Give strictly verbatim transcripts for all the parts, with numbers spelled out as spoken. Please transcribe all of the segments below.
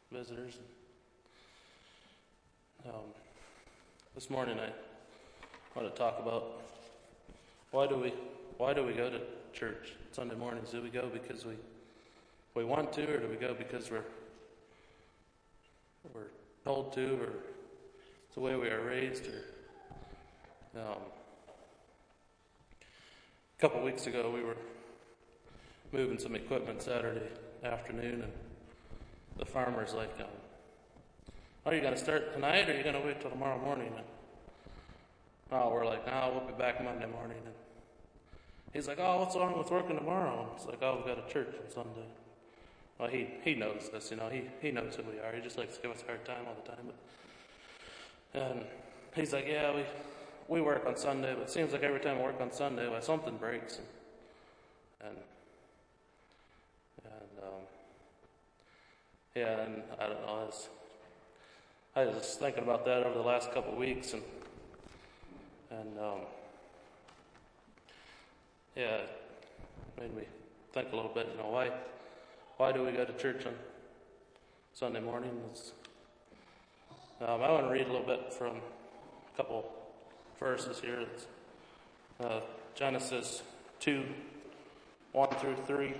visitors. Um, this morning I want to talk about why do we why do we go to church Sunday mornings? Do we go because we we want to, or do we go because we're we're told to, or it's the way we are raised? Or um, a couple weeks ago we were moving some equipment Saturday afternoon, and the farmer's like, um, "Are you going to start tonight, or are you going to wait till tomorrow morning?" And oh, we're like, "No, we'll be back Monday morning." And he's like, "Oh, what's wrong with working tomorrow?" And it's like, "Oh, we've got a church on Sunday." Well, he he knows this, you know. He he knows who we are. He just likes to give us a hard time all the time. But, and he's like, "Yeah, we we work on Sunday, but it seems like every time we work on Sunday, well, something breaks." And and, and um, yeah, and I don't know. I was, I was just thinking about that over the last couple of weeks, and and um, yeah, it made me think a little bit. You know, why why do we go to church on Sunday mornings? Um, I want to read a little bit from a couple verses here. It's uh, Genesis two, one through three.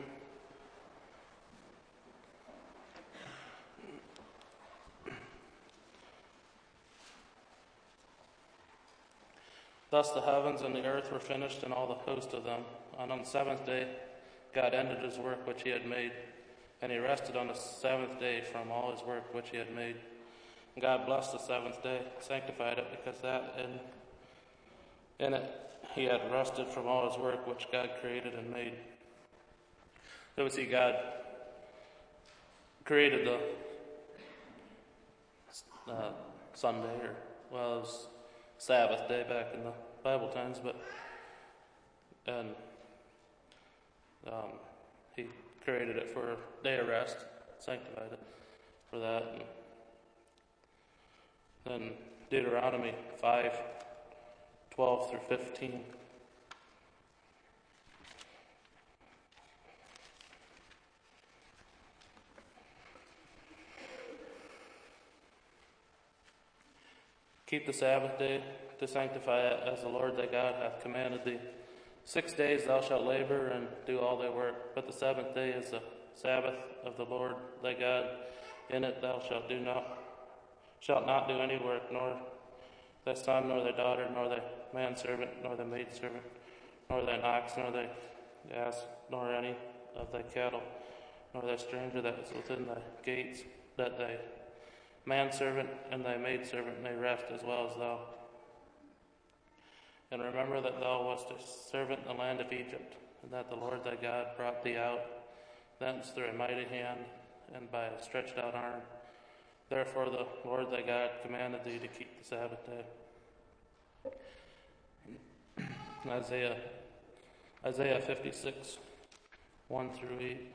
Thus the heavens and the earth were finished, and all the host of them. And on the seventh day God ended his work which he had made, and he rested on the seventh day from all his work which he had made. And God blessed the seventh day, sanctified it, because that in, in it he had rested from all his work which God created and made. So we see God created the uh, Sunday, or well, it was Sabbath day back in the Bible times, but and um, he created it for a day of rest, sanctified it for that. And then Deuteronomy five, twelve through fifteen. Keep the Sabbath day to sanctify it, as the Lord thy God hath commanded thee. Six days thou shalt labor and do all thy work, but the seventh day is the Sabbath of the Lord thy God. In it thou shalt do not shalt not do any work, nor thy son, nor thy daughter, nor thy manservant, nor thy maidservant, nor thine ox, nor thy ass, nor any of thy cattle, nor thy stranger that is within thy gates, that thy manservant and thy maidservant may rest as well as thou. And remember that thou wast a servant in the land of Egypt, and that the Lord thy God brought thee out thence through a mighty hand and by a stretched out arm. Therefore the Lord thy God commanded thee to keep the Sabbath day. Isaiah Isaiah fifty-six, one through eight.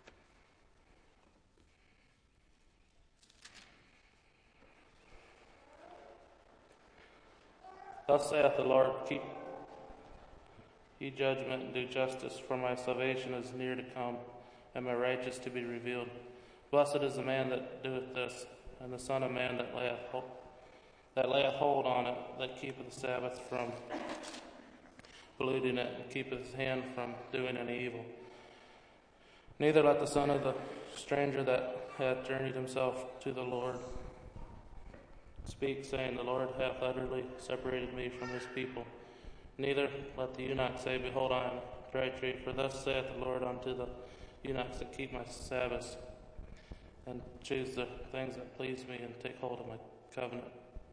Thus saith the Lord, keep ye judgment and do justice, for my salvation is near to come, and my righteousness to be revealed. Blessed is the man that doeth this, and the son of man that layeth hold, that layeth hold on it, that keepeth the Sabbath from polluting it, and keepeth his hand from doing any evil. Neither let the son of the stranger that hath journeyed himself to the Lord speak, saying, the Lord hath utterly separated me from his people. Neither let the eunuch say, behold, I am a dry tree. For thus saith the Lord unto the eunuchs that keep my Sabbaths, and choose the things that please me, and take hold of my covenant.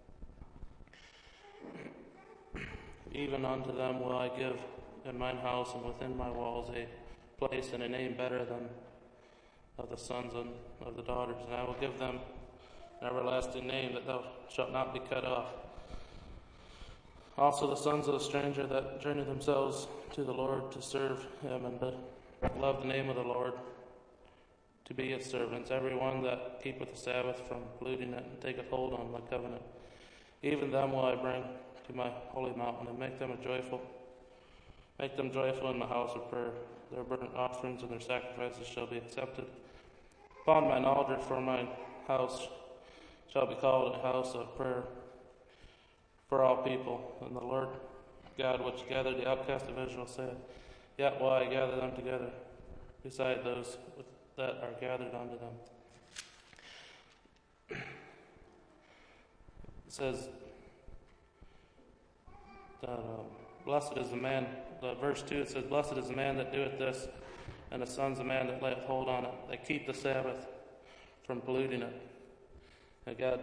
Even unto them will I give in mine house and within my walls a place and a name better than of the sons and of the daughters. And I will give them an everlasting name that thou shalt not be cut off. Also the sons of the stranger that journey themselves to the Lord to serve him and to love the name of the Lord, to be his servants, every one that keepeth the Sabbath from polluting it, and taketh hold on my covenant. Even them will I bring to my holy mountain, and make them a joyful, make them joyful in my house of prayer. Their burnt offerings and their sacrifices shall be accepted upon mine altar, for mine house shall be called a house of prayer for all people. And the Lord God which gathered the outcast of Israel said, Yet will I gather them together beside those that are gathered unto them. It says that um, blessed is the man, the verse two, it says, Blessed is the man that doeth this, and the sons of man that layeth hold on it. They keep the Sabbath from polluting it. And God,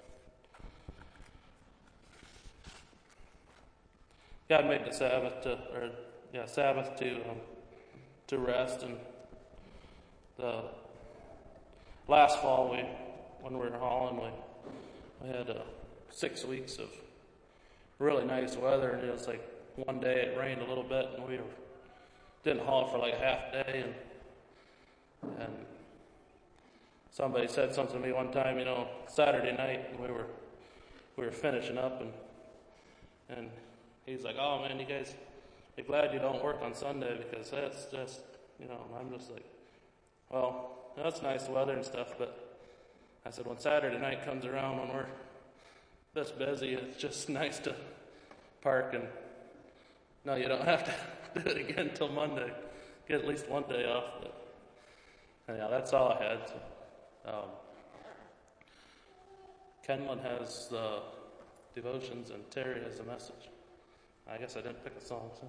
God made the Sabbath to, or yeah, Sabbath to um, to rest. And the last fall, we when we were hauling, we we had uh, six weeks of really nice weather, and it was like one day it rained a little bit, and we were, didn't haul for like a half day, and and somebody said something to me one time, you know, Saturday night, and we were we were finishing up, and and he's like, "Oh man, you guys, be glad you don't work on Sunday because that's just, you know." And I'm just like, "Well, that's nice weather and stuff, but," I said, "when Saturday night comes around, when we're this busy, it's just nice to park, and no, you don't have to do it again until Monday. Get at least one day off." But anyhow, that's all I had. So, um, Kenlin has the devotions, and Terry has a message. I guess I didn't pick a song, so.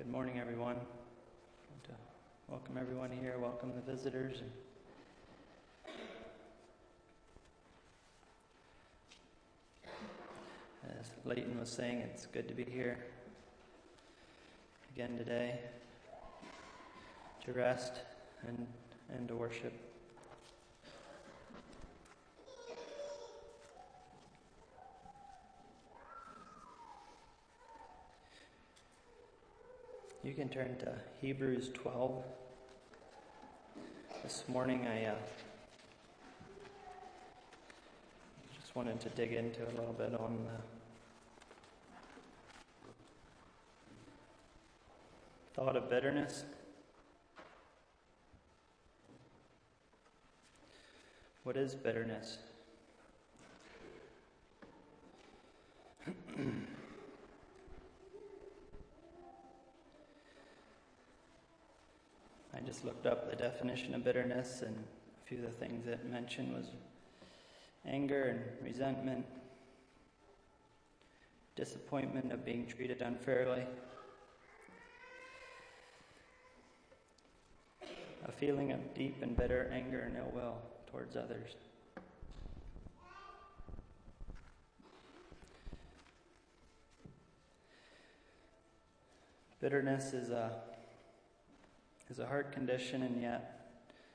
Good morning, everyone. I want to welcome everyone here, welcome the visitors. And as Leighton was saying, it's good to be here again today to rest and, and to worship. You can turn to Hebrews twelve. This morning I uh, just wanted to dig into a little bit on the thought of bitterness. What is bitterness? I just looked up the definition of bitterness, and a few of the things it mentioned was anger and resentment, disappointment of being treated unfairly, a feeling of deep and bitter anger and ill will towards others. Bitterness is a is a heart condition, and yet,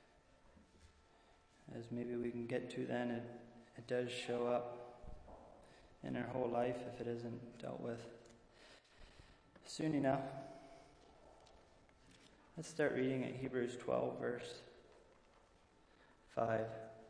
as maybe we can get to then, it, it does show up in our whole life if it isn't dealt with soon enough. Let's start reading at Hebrews twelve, verse five.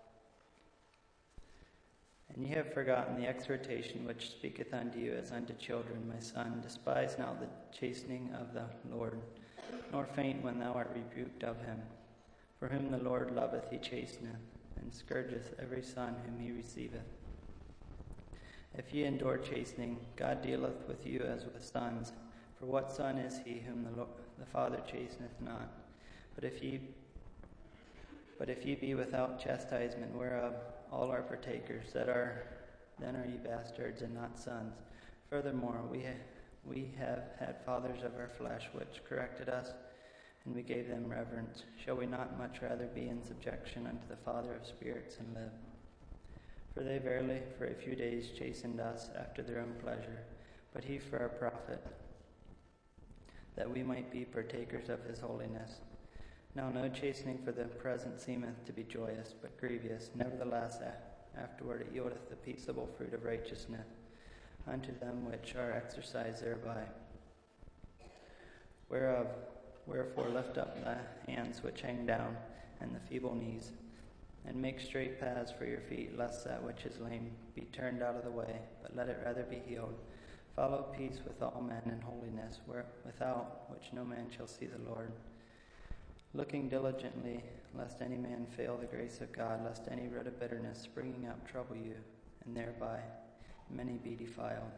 And ye have forgotten the exhortation which speaketh unto you as unto children, my son. Despise not the chastening of the Lord, nor faint when thou art rebuked of him. For whom the Lord loveth he chasteneth, and scourgeth every son whom he receiveth. If ye endure chastening, God dealeth with you as with sons. For what son is he whom the, Lord, the Father chasteneth not? But if ye but if ye be without chastisement, whereof all are partakers, that are then are ye bastards and not sons. Furthermore, we ha- we have had fathers of our flesh which corrected us, and we gave them reverence. Shall we not much rather be in subjection unto the Father of spirits and live? For they verily for a few days chastened us after their own pleasure, but he for our profit, that we might be partakers of his holiness. Now no chastening for the present seemeth to be joyous, but grievous. Nevertheless afterward it yieldeth the peaceable fruit of righteousness unto them which are exercised thereby. Whereof, wherefore lift up the hands which hang down, and the feeble knees, and make straight paths for your feet, lest that which is lame be turned out of the way, but let it rather be healed. Follow peace with all men and holiness, where, without which no man shall see the Lord. Looking diligently, lest any man fail the grace of God, lest any root of bitterness springing up trouble you, and thereby many be defiled.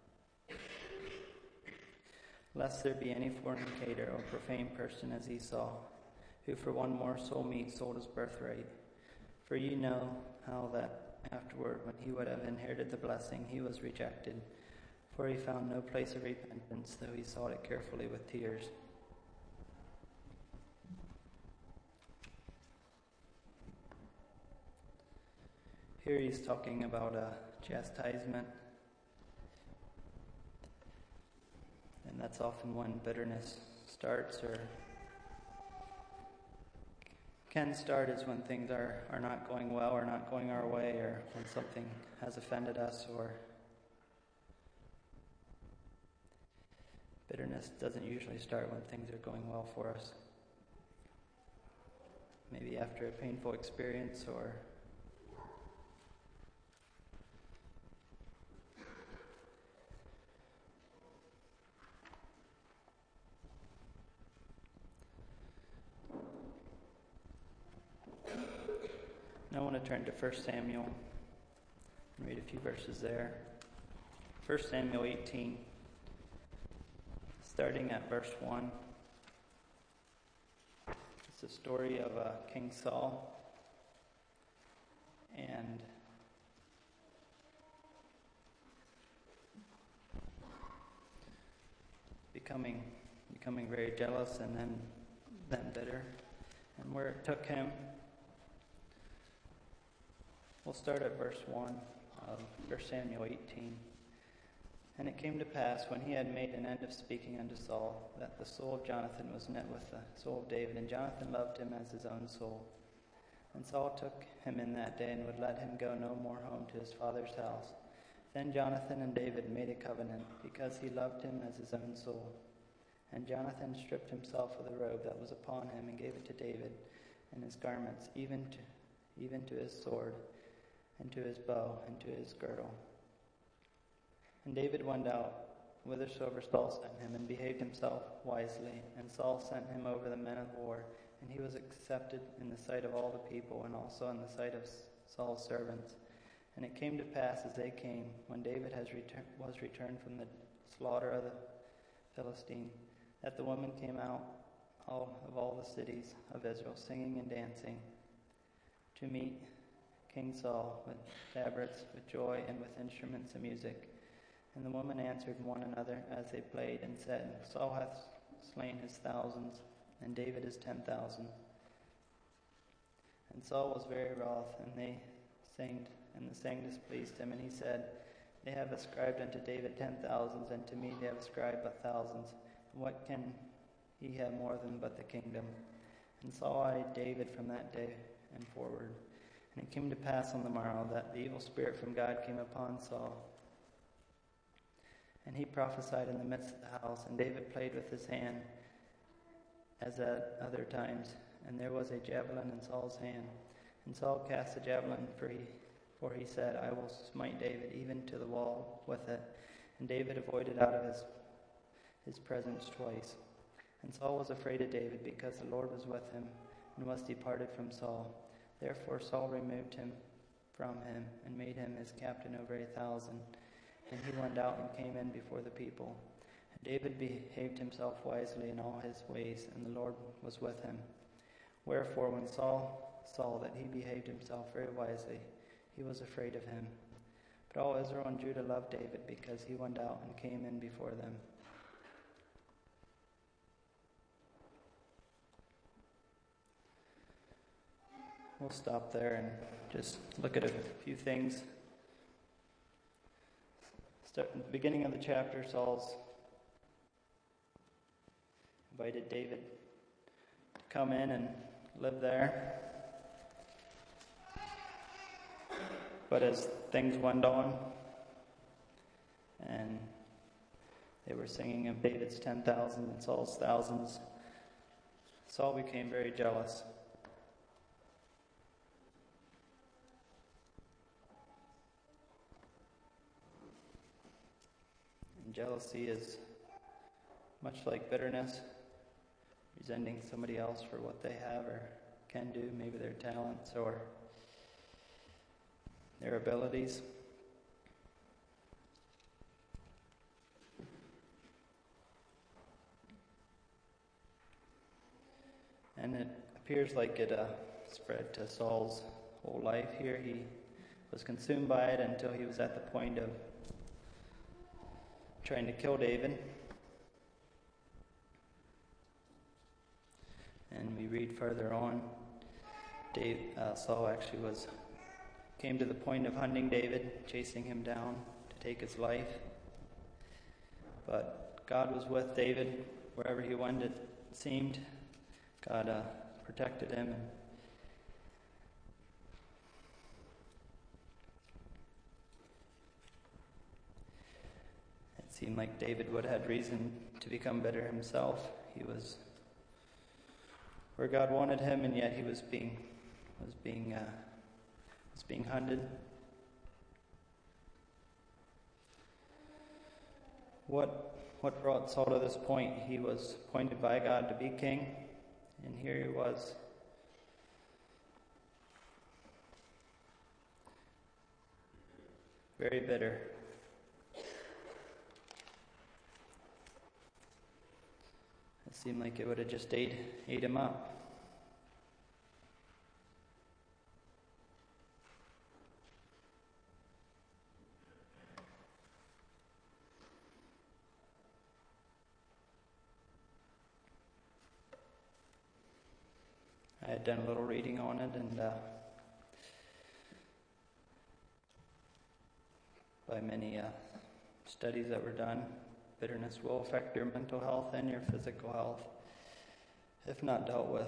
Lest there be any fornicator or profane person as Esau, who for one morsel meat sold his birthright. For ye know how that afterward, when he would have inherited the blessing, he was rejected. For he found no place of repentance, though he sought it carefully with tears. Here he's talking about a chastisement. And that's often when bitterness starts, or can start, is when things are, are not going well or not going our way, or when something has offended us, or bitterness doesn't usually start when things are going well for us. Maybe after a painful experience, or I want to turn to First Samuel and read a few verses there. First Samuel eighteen, starting at verse one. It's the story of uh, King Saul and becoming becoming very jealous and then, then bitter. And where it took him, we'll start at verse one of First Samuel eighteen. And it came to pass, when he had made an end of speaking unto Saul, that the soul of Jonathan was knit with the soul of David, and Jonathan loved him as his own soul. And Saul took him in that day, and would let him go no more home to his father's house. Then Jonathan and David made a covenant, because he loved him as his own soul. And Jonathan stripped himself of the robe that was upon him, and gave it to David, and his garments, even to, even to his sword, and to his bow, and to his girdle. And David went out whithersoever Saul sent him, and behaved himself wisely. And Saul sent him over the men of war, and he was accepted in the sight of all the people, and also in the sight of Saul's servants. And it came to pass, as they came, when David has retur- was returned from the slaughter of the Philistine, that the women came out all of all the cities of Israel, singing and dancing, to meet King Saul with tabrets, with joy, and with instruments of music. And the women answered one another as they played, and said, Saul hath slain his thousands, and David his ten thousand. And Saul was very wroth, and they sang, and the saying displeased him. And he said, They have ascribed unto David ten thousands, and to me they have ascribed but thousands. And what can he have more than but the kingdom? And Saul eyed David from that day and forward. And it came to pass on the morrow that the evil spirit from God came upon Saul. And he prophesied in the midst of the house, and David played with his hand, as at other times. And there was a javelin in Saul's hand. And Saul cast the javelin, for he, for he said, I will smite David even to the wall with it. And David avoided out of his, his presence twice. And Saul was afraid of David, because the Lord was with him, and was departed from Saul. Therefore Saul removed him from him, and made him his captain over a thousand. And he went out and came in before the people. And David behaved himself wisely in all his ways, and the Lord was with him. Wherefore, when Saul saw that he behaved himself very wisely, he was afraid of him. But all Israel and Judah loved David, because he went out and came in before them. We'll stop there and just look at a few things. Start at the beginning of the chapter. Saul's invited David to come in and live there. But as things went on, and they were singing of David's ten thousand and Saul's thousands, Saul became very jealous. And jealousy is much like bitterness, resenting somebody else for what they have or can do, maybe their talents or their abilities. And it appears like it uh, spread to Saul's whole life here. He was consumed by it until he was at the point of trying to kill David. And we read further on, Dave, uh, Saul actually was came to the point of hunting David, chasing him down to take his life. But God was with David wherever he went, it seemed. God uh, protected him. And it seemed like David would have had reason to become bitter himself. He was where God wanted him, and yet he was being was being uh, was being hunted. What what brought Saul to this point? He was appointed by God to be king, and here he was very bitter. It seemed like it would have just ate ate him up. I had done a little reading on it, and uh, by many uh, studies that were done, bitterness will affect your mental health and your physical health if not dealt with.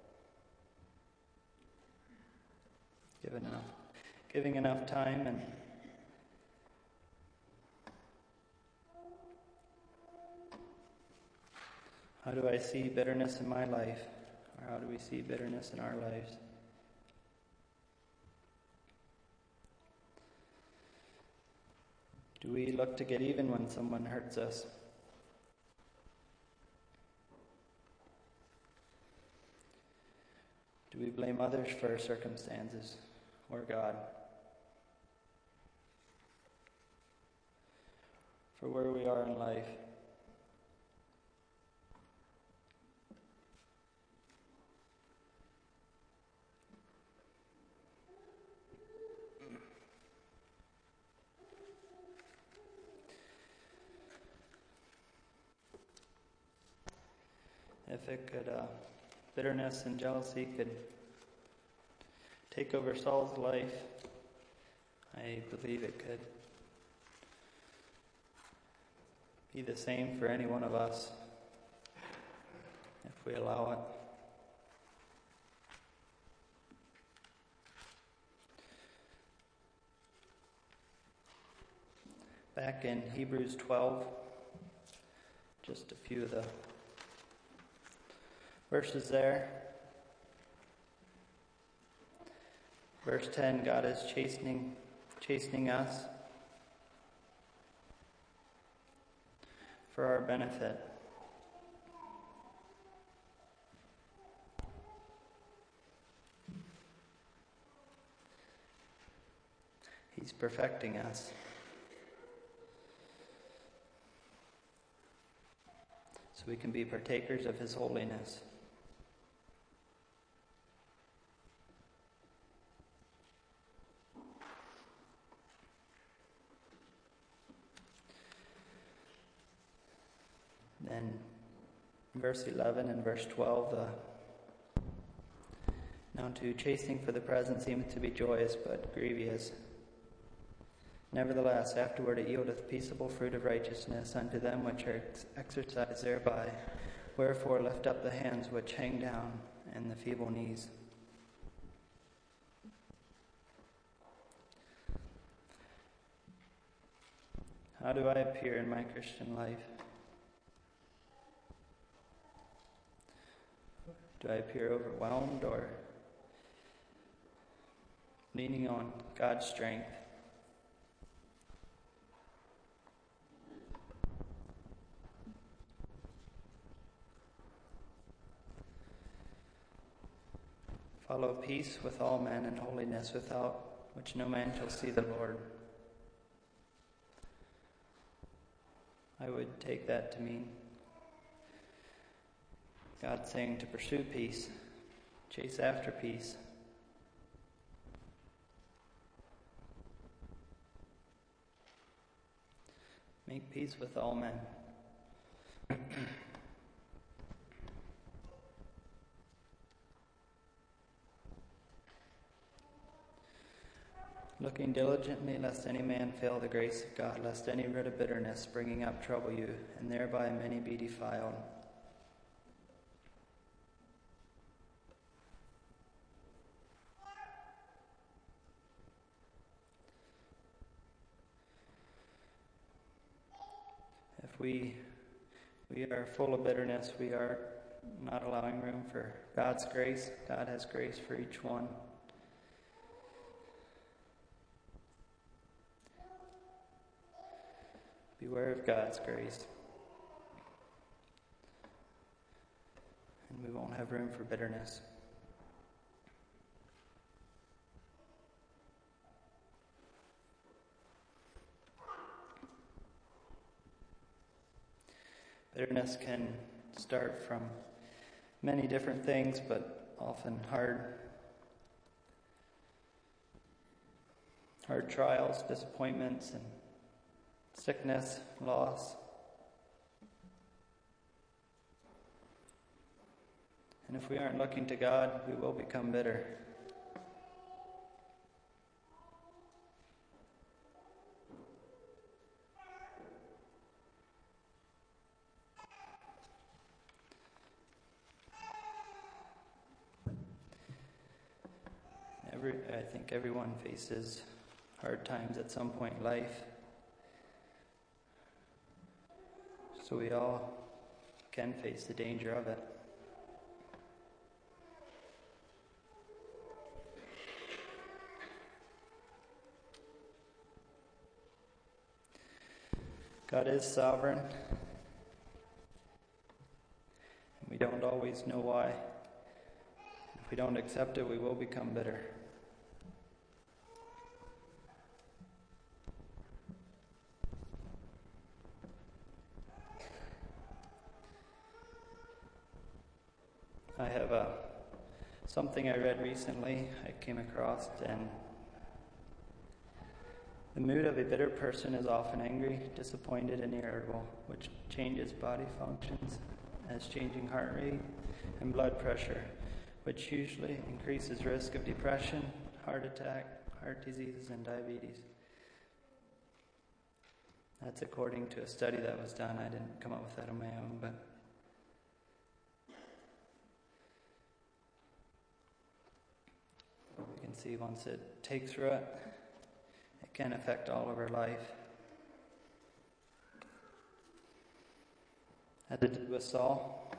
Given enough, giving enough time and how do I see bitterness in my life? Or how do we see bitterness in our lives? Do we look to get even when someone hurts us? Do we blame others for our circumstances or God for where we are in life? If it could, uh, bitterness and jealousy could take over Saul's life, I believe it could be the same for any one of us if we allow it. Back in Hebrews twelve, just a few of the verses there. Verse ten, God is chastening, chastening us for our benefit. He's perfecting us. So we can be partakers of His holiness. Then verse eleven and verse twelve, uh, now to chastening for the present seemeth to be joyous, but grievous. Nevertheless, afterward it yieldeth peaceable fruit of righteousness unto them which are ex- exercised thereby. Wherefore lift up the hands which hang down, and the feeble knees. How do I appear in my Christian life? Do I appear overwhelmed or leaning on God's strength? Follow peace with all men and holiness, without which no man shall see the Lord. I would take that to mean God saying to pursue peace, chase after peace. Make peace with all men. Looking diligently, lest any man fail the grace of God, lest any root of bitterness bringing up trouble you, and thereby many be defiled. If we we are full of bitterness, we are not allowing room for God's grace. God has grace for each one. Beware of God's grace. And we won't have room for bitterness. Bitterness can start from many different things, but often hard, hard trials, disappointments, and sickness, loss. And if we aren't looking to God, we will become bitter. Every, I think everyone faces hard times at some point in life. So we all can face the danger of it. God is sovereign, and we don't always know why. If we don't accept it, we will become bitter. I have uh, something I read recently I came across, and the mood of a bitter person is often angry, disappointed, and irritable, which changes body functions as changing heart rate and blood pressure, which usually increases risk of depression, heart attack, heart diseases, and diabetes. That's according to a study that was done. I didn't come up with that on my own, but you can see once it takes root, it can affect all of our life. As it did with Saul.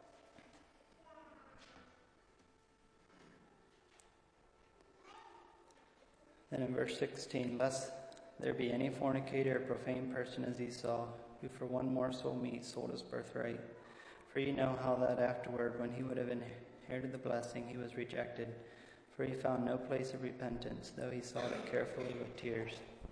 Then in verse sixteen, lest there be any fornicator or profane person as Esau, who for one morsel of meat sold his birthright. For ye know how that afterward, when he would have inherited the blessing, he was rejected. For he found no place of repentance, though he sought it carefully with tears.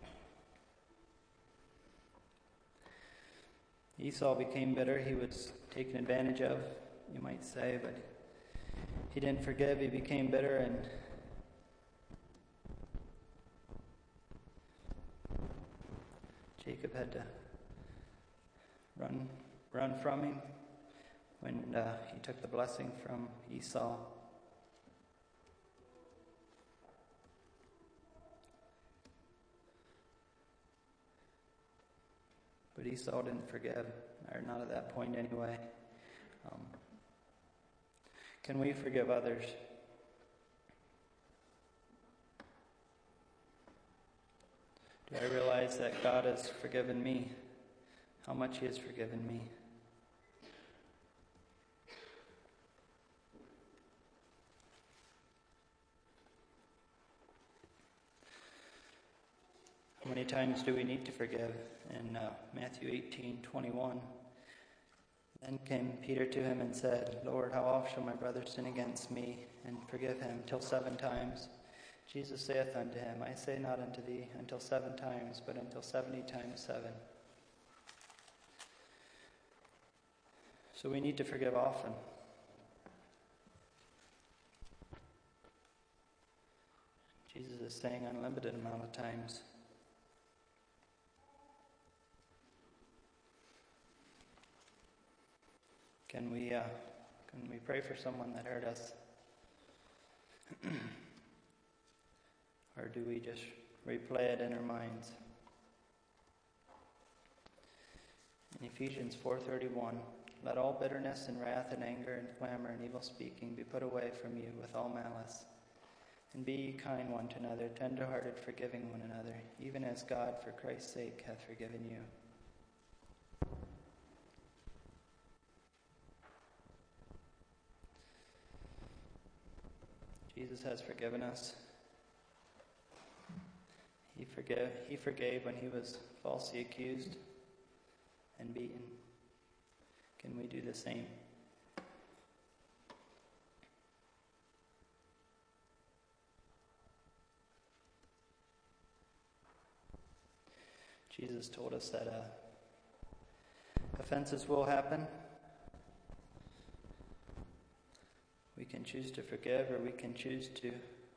Esau became bitter. He was taken advantage of, you might say, but he didn't forgive. He became bitter, and Jacob had to run, run from him when uh, he took the blessing from Esau. But Esau didn't forgive, or not at that point anyway. Um, can we forgive others? Do I realize that God has forgiven me? How much He has forgiven me? How many times do we need to forgive? In uh, Matthew eighteen twenty-one, then came Peter to him and said, Lord, how oft shall my brother sin against me, and forgive him? Till seven times. Jesus saith unto him, I say not unto thee until seven times, but until seventy times seven. So we need to forgive often. Jesus is saying unlimited amount of times. Can we uh, can we pray for someone that hurt us? Or do we just replay it in our minds? In Ephesians four thirty-one, let all bitterness and wrath and anger and clamor and evil speaking be put away from you with all malice. And be ye kind one to another, tender-hearted, forgiving one another, even as God for Christ's sake hath forgiven you. Jesus has forgiven us. He forgave, he forgave when he was falsely accused and beaten. Can we do the same? Jesus told us that uh, offenses will happen. We can choose to forgive, or we can choose to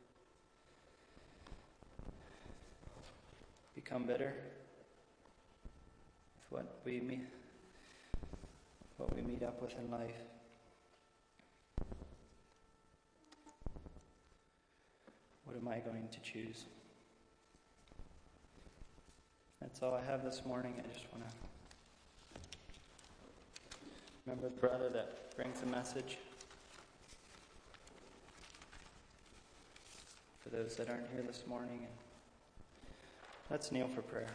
become bitter with what we meet, what we meet up with in life. am I going to choose? That's all I have this morning. I just want to remember the brother that brings a message. For those that aren't here this morning, and let's kneel for prayer.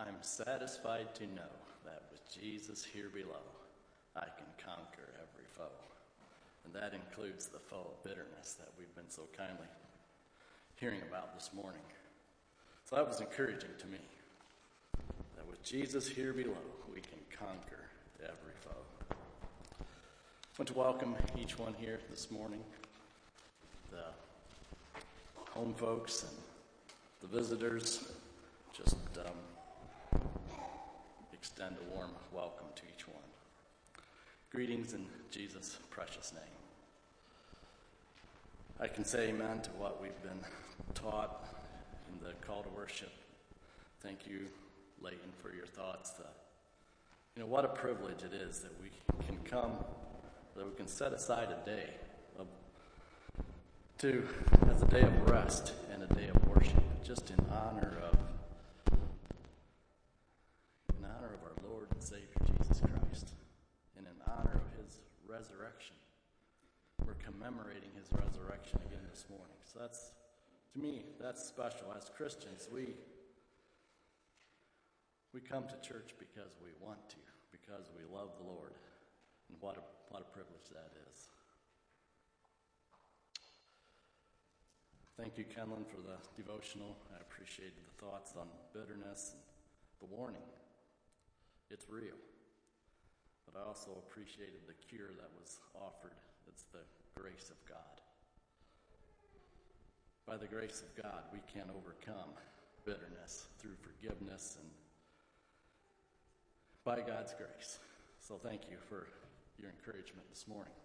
I'm satisfied to know that with Jesus here below, I can conquer every foe. And that includes the foe of bitterness that we've been so kindly hearing about this morning. So that was encouraging to me, that with Jesus here below, we can conquer every foe. I want to welcome each one here this morning, the home folks and the visitors. Just um, extend a warm welcome to each one. Greetings in Jesus' precious name. I can say amen to what we've been taught in the call to worship. Thank you, Leighton, for your thoughts. Uh, you know, what a privilege it is that we can come, that we can set aside a day of, to as a day of rest and a day of worship, just in honor of in honor of our Lord and Savior Jesus Christ, and in honor of his resurrection. We're commemorating his resurrection again this morning. So that's, to me, that's special. As Christians, we we come to church because we want to, because we love the Lord. And what a what a privilege that is. Thank you, Kenlon, for the devotional. I appreciated the thoughts on bitterness and the warning. It's real. But I also appreciated the cure that was offered. It's the grace of God. By the grace of God, we can overcome bitterness through forgiveness and by God's grace. So thank you for your encouragement this morning.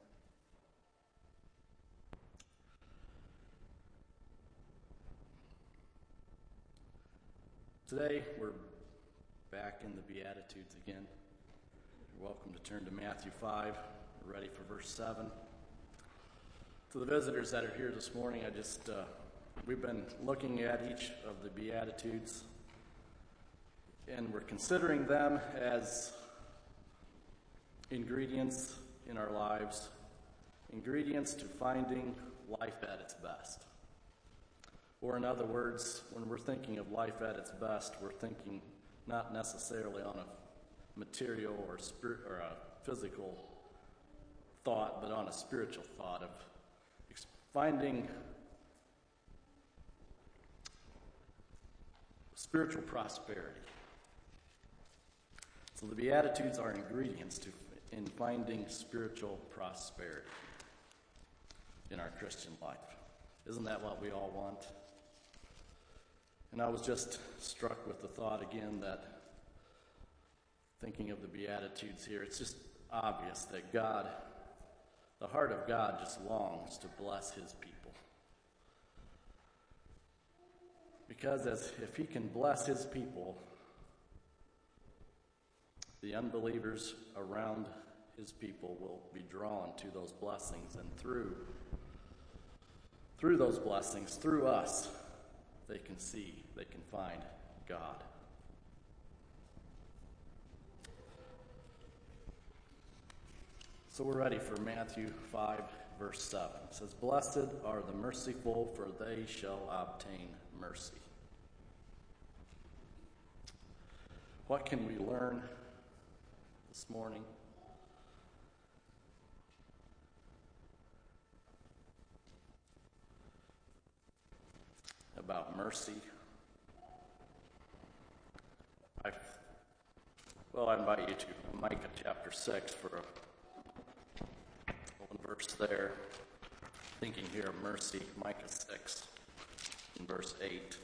Today, we're back in the Beatitudes again. You're welcome to turn to Matthew five. We're ready for verse seven. To the visitors that are here this morning, I just, uh, we've been looking at each of the Beatitudes, and we're considering them as ingredients in our lives, ingredients to finding life at its best. Or in other words, when we're thinking of life at its best, we're thinking not necessarily on a material or spirit or a physical thought, but on a spiritual thought of finding spiritual prosperity. So the Beatitudes are ingredients to in finding spiritual prosperity in our Christian life. Isn't that what we all want? And I was just struck with the thought again that, thinking of the Beatitudes here, it's just obvious that God, the heart of God just longs to bless his people. Because as if he can bless his people, the unbelievers around his people will be drawn to those blessings, and through through those blessings, through us, they can see, they can find God. So we're ready for Matthew five, verse seven. It says, "Blessed are the merciful, for they shall obtain mercy." What can we learn this morning? About mercy. I, well, I invite you to Micah chapter six for a one verse there. Thinking here of mercy, Micah six in verse eight.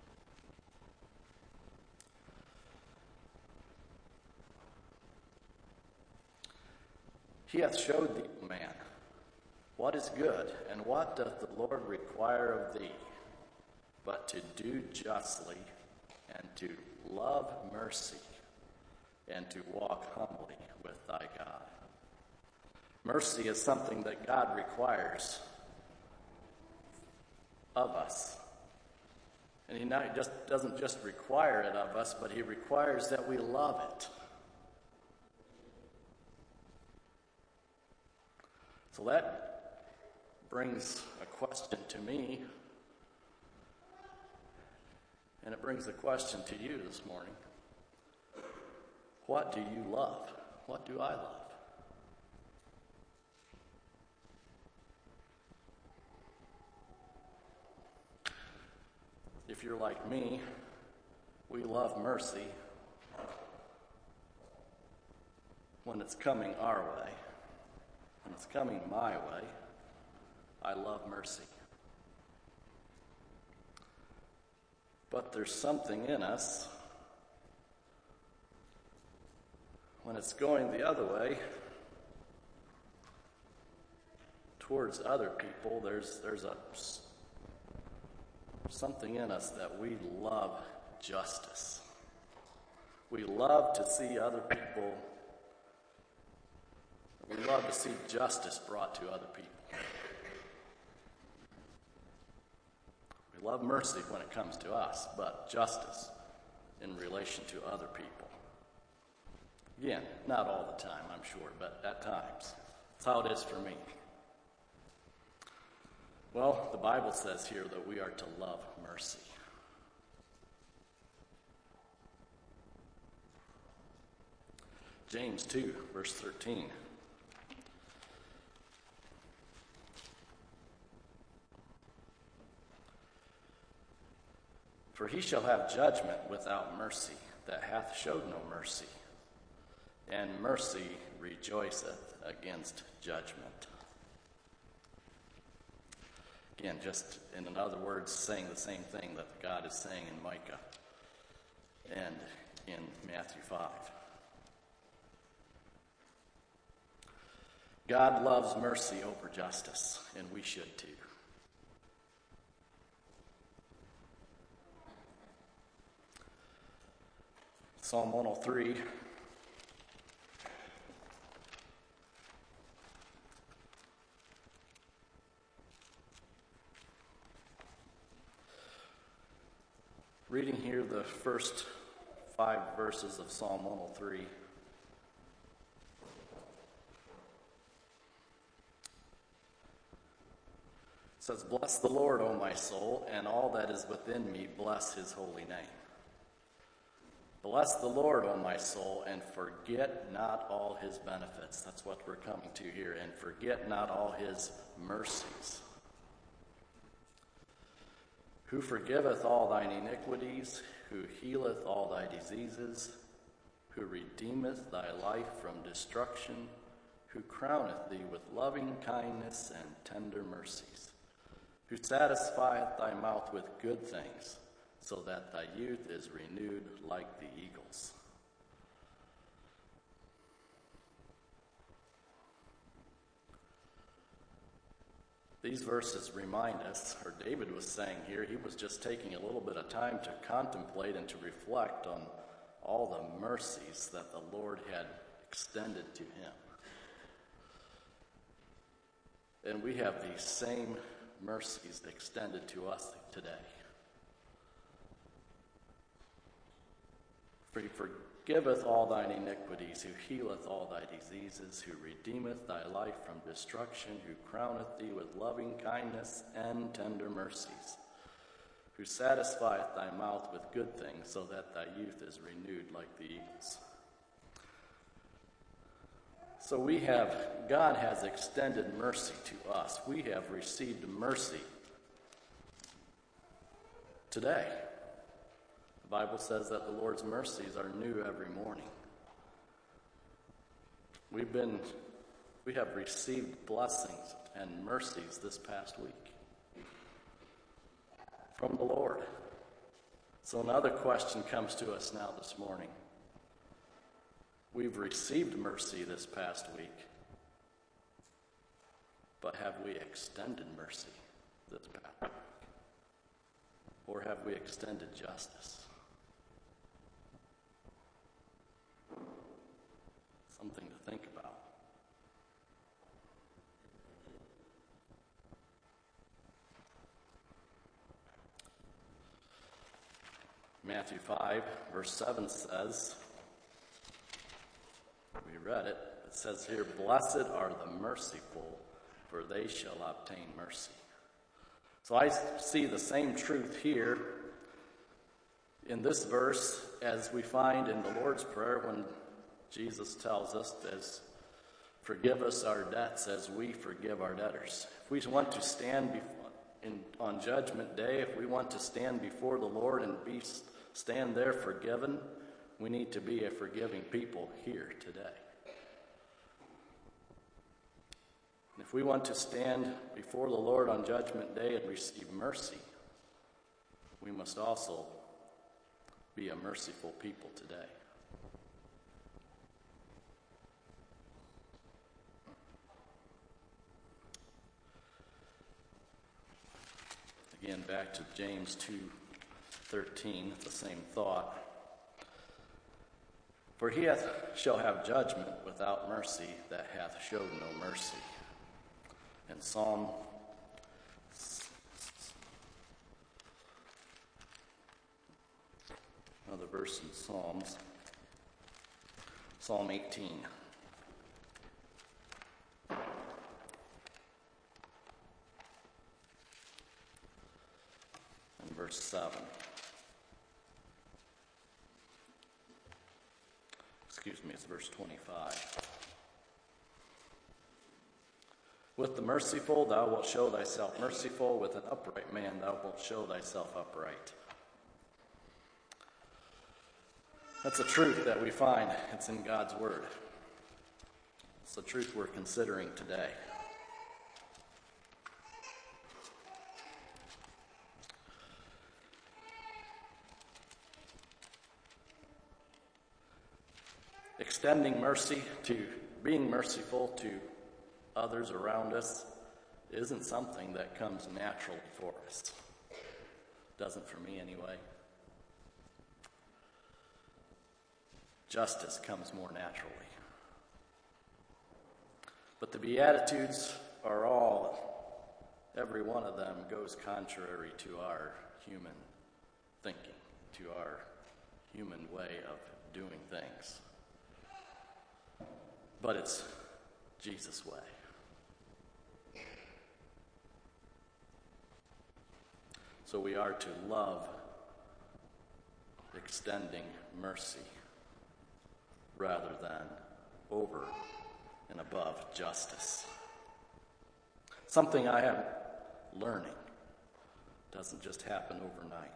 "He hath showed thee, O man, what is good, and what doth the Lord require of thee, but to do justly, and to love mercy, and to walk humbly with thy God." Mercy is something that God requires of us. And he not just doesn't just require it of us, but he requires that we love it. So that brings a question to me, and it brings a question to you this morning. What do you love? What do I love? If you're like me, we love mercy when it's coming our way. When it's coming my way, I love mercy. But there's something in us when it's going the other way towards other people. There's there's a something in us that we love justice. We love to see other people. We love to see justice brought to other people. We love mercy when it comes to us, but justice in relation to other people. Again, not all the time, I'm sure, but at times. That's how it is for me. Well, the Bible says here that we are to love mercy. James two, verse thirteen. For he shall have judgment without mercy, that hath showed no mercy, and mercy rejoiceth against judgment. Again, just in other words, saying the same thing that God is saying in Micah and in Matthew five. God loves mercy over justice, and we should too. Psalm one oh three. Reading here the first five verses of Psalm one oh three. It says, "Bless the Lord, O my soul, and all that is within me, bless his holy name. Bless the Lord, O my soul, and forget not all his benefits." That's what we're coming to here. "And forget not all his mercies. Who forgiveth all thine iniquities, who healeth all thy diseases, who redeemeth thy life from destruction, who crowneth thee with loving kindness and tender mercies, who satisfieth thy mouth with good things, so that thy youth is renewed like the eagles." These verses remind us, or David was saying here, he was just taking a little bit of time to contemplate and to reflect on all the mercies that the Lord had extended to him. And we have these same mercies extended to us today. For he forgiveth all thine iniquities, who healeth all thy diseases, who redeemeth thy life from destruction, who crowneth thee with loving kindness and tender mercies, who satisfieth thy mouth with good things, so that thy youth is renewed like the eagles. So we have, God has extended mercy to us. We have received mercy today. The Bible says that the Lord's mercies are new every morning. We've been, we have received blessings and mercies this past week from the Lord. So another question comes to us now this morning. We've received mercy this past week, but have we extended mercy this past week? Or have we extended justice? Something to think about. Matthew five, verse seven says, we read it, it says here, "Blessed are the merciful, for they shall obtain mercy." So I see the same truth here in this verse as we find in the Lord's Prayer when Jesus tells us, as forgive us our debts as we forgive our debtors. If we want to stand before, in, on Judgment Day, if we want to stand before the Lord and be stand there forgiven, we need to be a forgiving people here today. If we want to stand before the Lord on Judgment Day and receive mercy, we must also be a merciful people today. Again, back to James two thirteen, the same thought. For he hath, shall have judgment without mercy that hath showed no mercy. And Psalm another verse in Psalms, Psalm eighteen. And verse seven. Excuse me, it's verse twenty-five. With the merciful thou wilt show thyself merciful, with an upright man thou wilt show thyself upright. That's a truth that we find. It's in God's Word. It's the truth we're considering today. Extending mercy to being merciful to others around us isn't something that comes naturally for us. Doesn't for me anyway. Justice comes more naturally. But the Beatitudes are all, every one of them goes contrary to our human thinking, to our human way of doing things. But it's Jesus' way. So we are to love extending mercy rather than over and above justice. Something I am learning. Doesn't just happen overnight.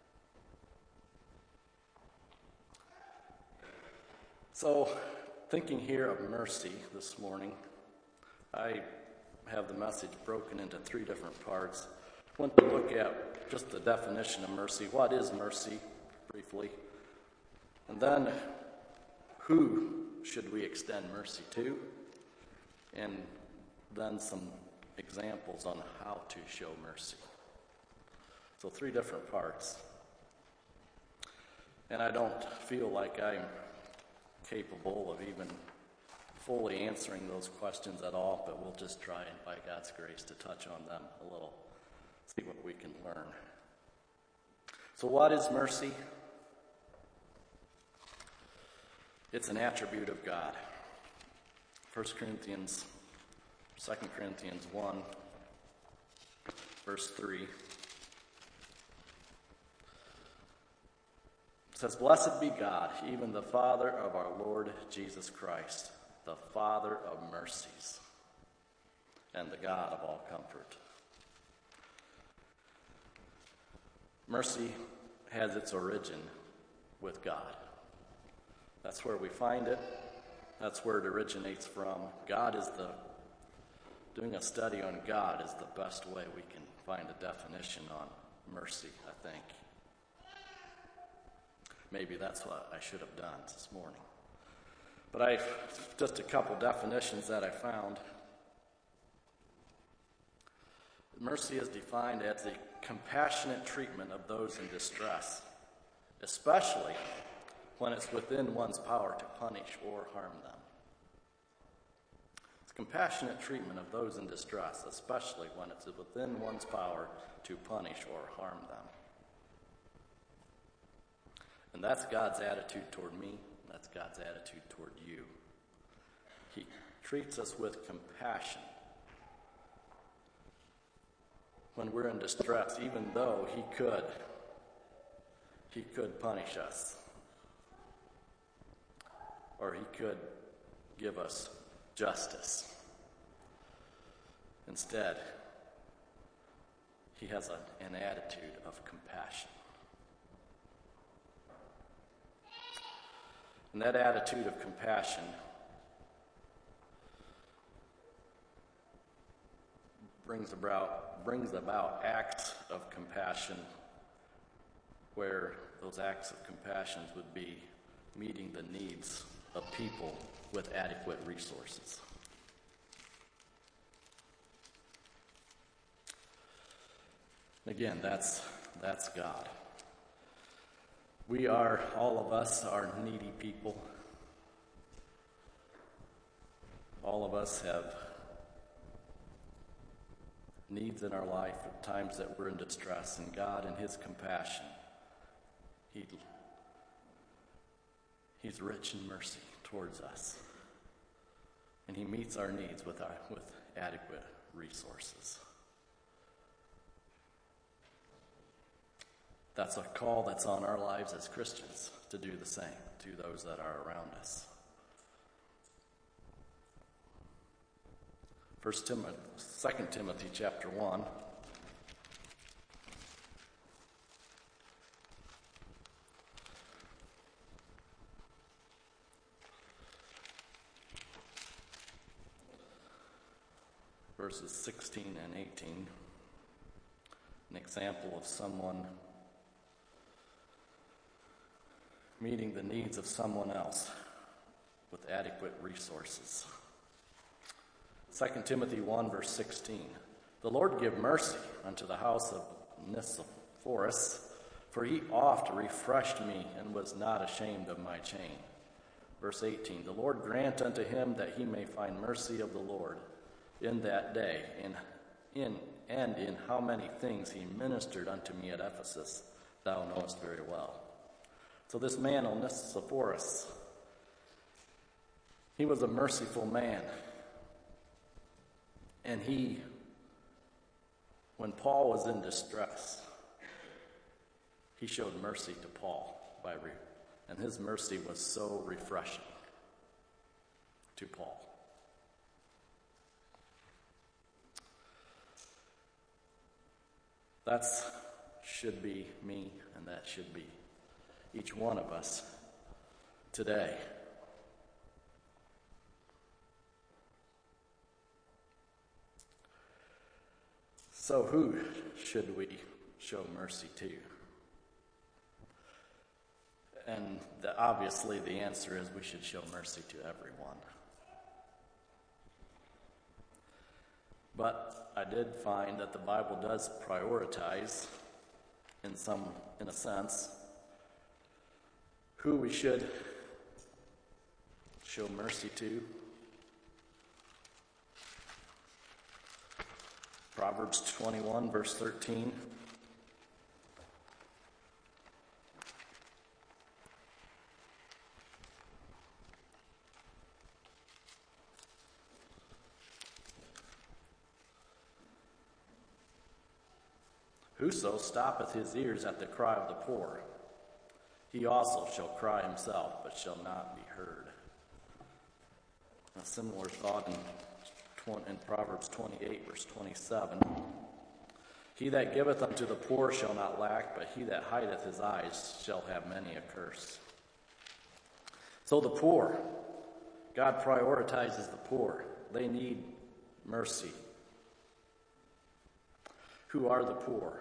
So, thinking here of mercy this morning, I have the message broken into three different parts. I want to look at just the definition of mercy. What is mercy, briefly? And then, who should we extend mercy to? And then some examples on how to show mercy. So three different parts. And I don't feel like I'm capable of even fully answering those questions at all, but we'll just try and by God's grace to touch on them a little, see what we can learn. So what is mercy? It's an attribute of God. First Corinthians, Second Corinthians one, verse three. It says, "Blessed be God, even the Father of our Lord Jesus Christ, the Father of mercies, and the God of all comfort." Mercy has its origin with God. That's where we find it. That's where it originates from. God is the, doing a study on God is the best way we can find a definition on mercy, I think. Maybe that's what I should have done this morning. But I, just a couple definitions that I found. Mercy is defined as the compassionate treatment of those in distress, especially when it's within one's power to punish or harm them. It's compassionate treatment of those in distress, especially when it's within one's power to punish or harm them. And that's God's attitude toward me. That's God's attitude toward you. He treats us with compassion when we're in distress, even though he could, he could punish us. or he could give us justice. Instead, he has a, an attitude of compassion. And that attitude of compassion brings about, brings about acts of compassion where those acts of compassion would be meeting the needs of people with adequate resources. Again, that's that's God. We are, all of us are needy people. All of us have needs in our life at times that we're in distress, and God in his compassion, he, he's rich in mercy towards us. And he meets our needs with, our, with adequate resources. That's a call that's on our lives as Christians to do the same to those that are around us. First Timothy, Second Timothy chapter one. Verses sixteen and eighteen. An example of someone meeting the needs of someone else with adequate resources. Second Timothy one, verse sixteen. The Lord give mercy unto the house of Nicephorus, for he oft refreshed me and was not ashamed of my chain. Verse eighteen. The Lord grant unto him that he may find mercy of the Lord in that day, in, in and in how many things he ministered unto me at Ephesus, thou knowest very well. So this man, Onesiphorus, he was a merciful man. And he, when Paul was in distress, he showed mercy to Paul, by re- and his mercy was so refreshing to Paul. That should be me, and that should be each one of us today. So who should we show mercy to? And the, obviously the answer is we should show mercy to everyone. But I did find that the Bible does prioritize, in some, in a sense, who we should show mercy to. Proverbs twenty-one, verse thirteen. Whoso stoppeth his ears at the cry of the poor, he also shall cry himself, but shall not be heard. A similar thought in in Proverbs twenty-eight, verse twenty-seven. He that giveth unto the poor shall not lack, but he that hideth his eyes shall have many a curse. So the poor, God prioritizes the poor. They need mercy. Who are the poor?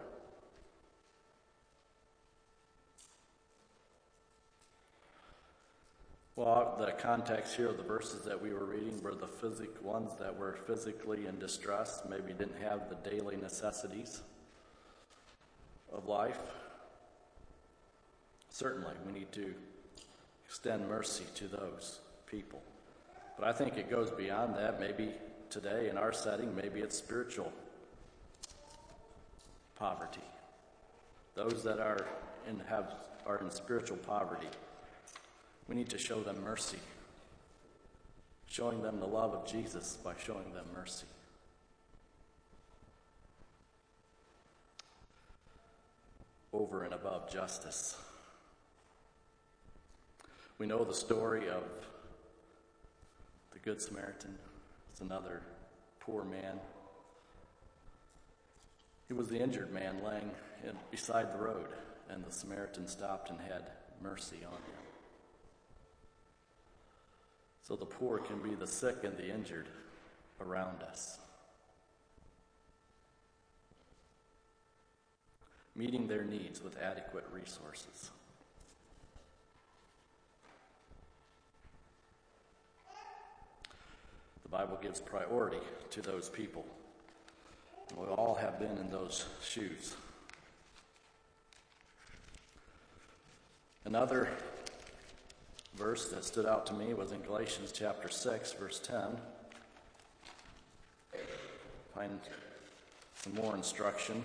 Well, the context here of the verses that we were reading were the physic ones that were physically in distress, maybe didn't have the daily necessities of life. Certainly, we need to extend mercy to those people. But I think it goes beyond that. Maybe today in our setting, maybe it's spiritual poverty. Those that are in have are in spiritual poverty. We need to show them mercy, showing them the love of Jesus by showing them mercy. Over and above justice. We know the story of The Good Samaritan is another poor man. He was the injured man laying in, beside the road, and the Samaritan stopped and had mercy on him. So the poor can be the sick and the injured around us. Meeting their needs with adequate resources. The Bible gives priority to those people. We all have been in those shoes. Another verse that stood out to me was in Galatians chapter six, verse ten. Find some more instruction.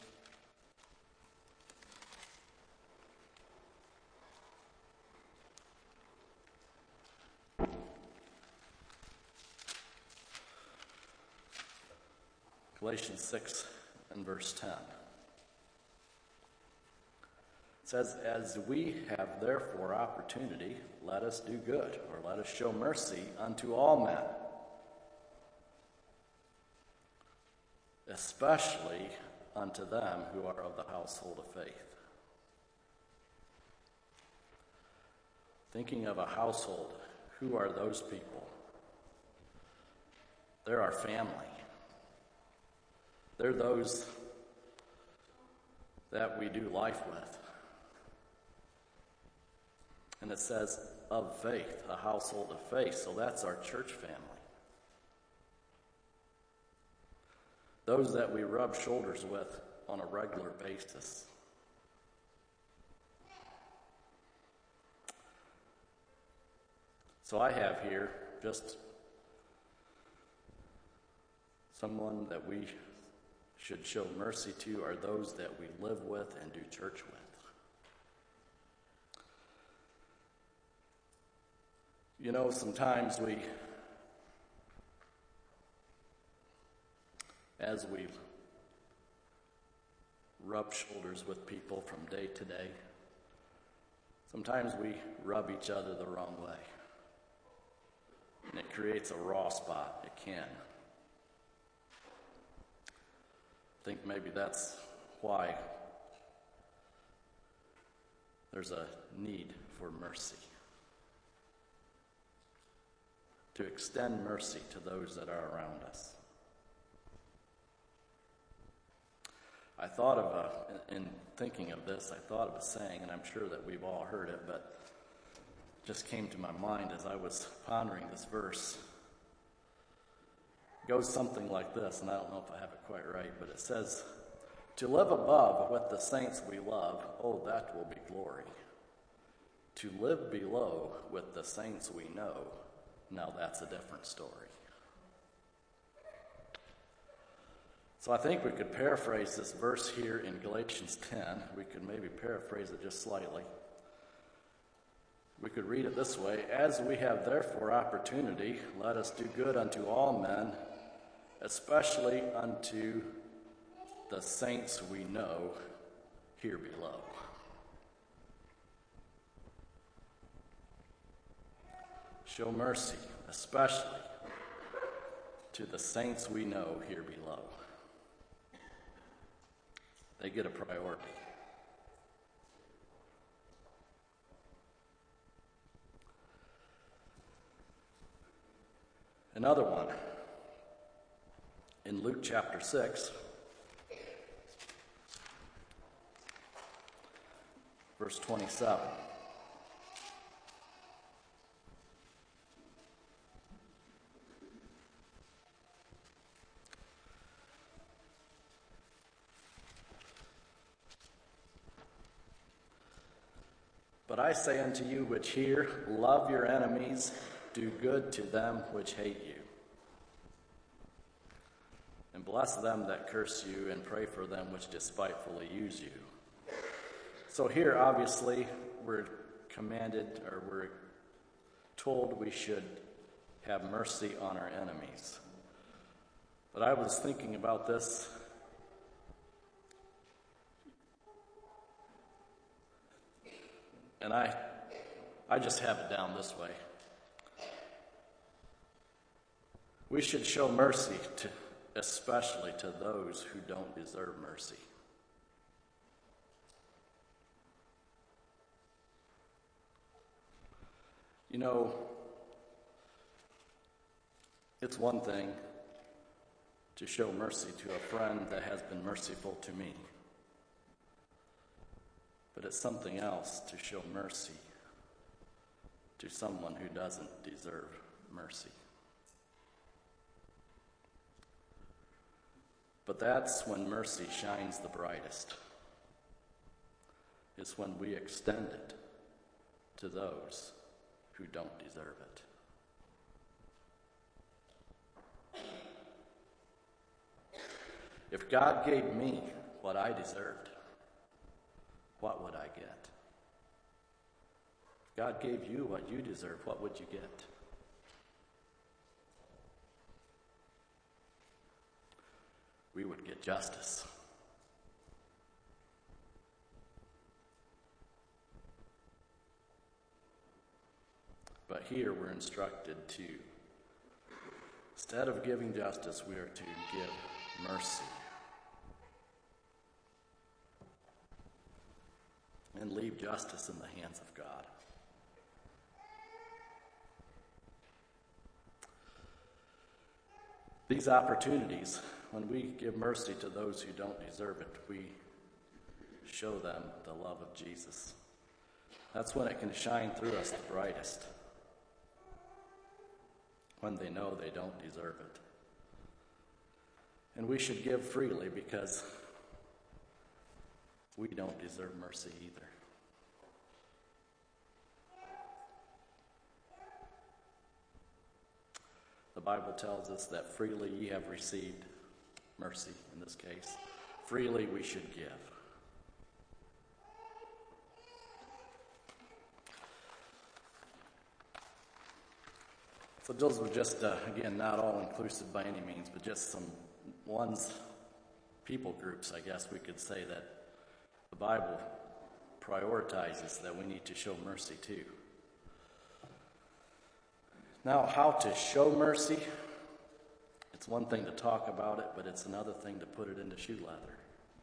Galatians six and verse ten. It says, "As we have therefore opportunity, let us do good, or let us show mercy unto all men, especially unto them who are of the household of faith." Thinking of a household, who are those people? They're our family. They're those that we do life with. And it says, of faith, a household of faith. So that's our church family. Those that we rub shoulders with on a regular basis. So I have here just someone that we should show mercy to are those that we live with and do church with. You know, sometimes we, as we rub shoulders with people from day to day, sometimes we rub each other the wrong way. And it creates a raw spot. It can. I think maybe that's why there's a need for mercy. To extend mercy to those that are around us. I thought of a, in thinking of this, I thought of a saying, and I'm sure that we've all heard it, but it just came to my mind as I was pondering this verse. It goes something like this, and I don't know if I have it quite right, but it says, "To live above with the saints we love, oh, that will be glory. To live below with the saints we know, now that's a different story." So I think we could paraphrase this verse here in Galatians ten. We could maybe paraphrase it just slightly. We could read it this way: "As we have therefore opportunity, let us do good unto all men, especially unto the saints we know here below." Show mercy, especially to the saints we know here below. They get a priority. Another one. In Luke chapter six, verse twenty-seven. "But I say unto you which hear, love your enemies, do good to them which hate you, and bless them that curse you, and pray for them which despitefully use you." So here, obviously, we're commanded, or we're told we should have mercy on our enemies. But I was thinking about this. And I, I just have it down this way. We should show mercy to, especially to those who don't deserve mercy. You know, it's one thing to show mercy to a friend that has been merciful to me, but it's something else to show mercy to someone who doesn't deserve mercy. But that's when mercy shines the brightest. It's when we extend it to those who don't deserve it. If God gave me what I deserved, what would I get? If God gave you what you deserve, what would you get? We would get justice. But here we're instructed to, instead of giving justice, we are to give mercy. And leave justice in the hands of God. These opportunities, when we give mercy to those who don't deserve it, we show them the love of Jesus. That's when it can shine through us the brightest. When they know they don't deserve it. And we should give freely because we don't deserve mercy either. The Bible tells us that freely ye have received mercy in this case. Freely we should give. So those were just, uh, again, not all inclusive by any means, but just some ones, people groups, I guess we could say, that the Bible prioritizes that we need to show mercy to. Now, how to show mercy? It's one thing to talk about it, but it's another thing to put it into shoe leather.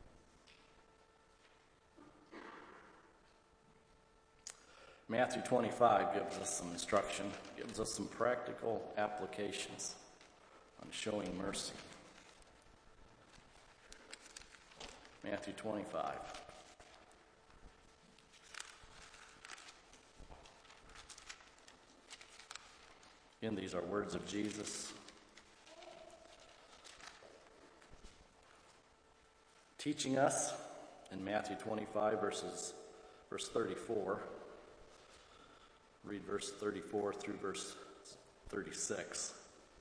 Matthew twenty-five gives us some instruction, gives us some practical applications on showing mercy. Matthew twenty-five. Again, these are words of Jesus. Teaching us in Matthew twenty-five, verses, verse thirty-four. Read verse thirty-four through verse thirty-six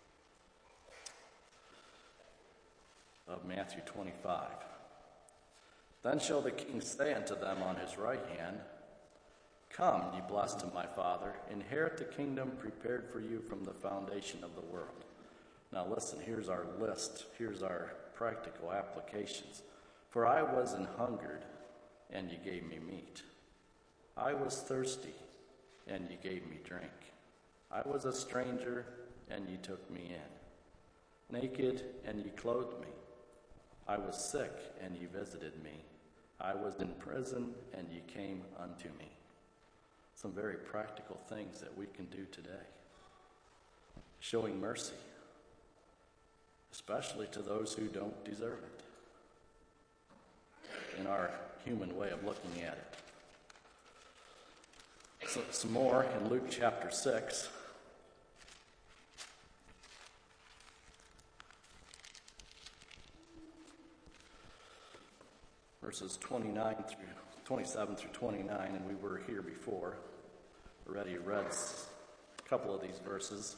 of Matthew twenty-five. Then shall the king say unto them on his right hand, Come, ye blessed of my Father, inherit the kingdom prepared for you from the foundation of the world. Now listen, here's our list. Here's our practical applications. For I was an hungered, and ye gave me meat. I was thirsty, and ye gave me drink. I was a stranger, and ye took me in. Naked, and ye clothed me. I was sick, and ye visited me. I was in prison, and ye came unto me. Some very practical things that we can do today. Showing mercy, especially to those who don't deserve it, in our human way of looking at it. So, some more in Luke chapter six. Verses twenty-nine through twenty-seven through twenty-nine, and we were here before. Already read a couple of these verses,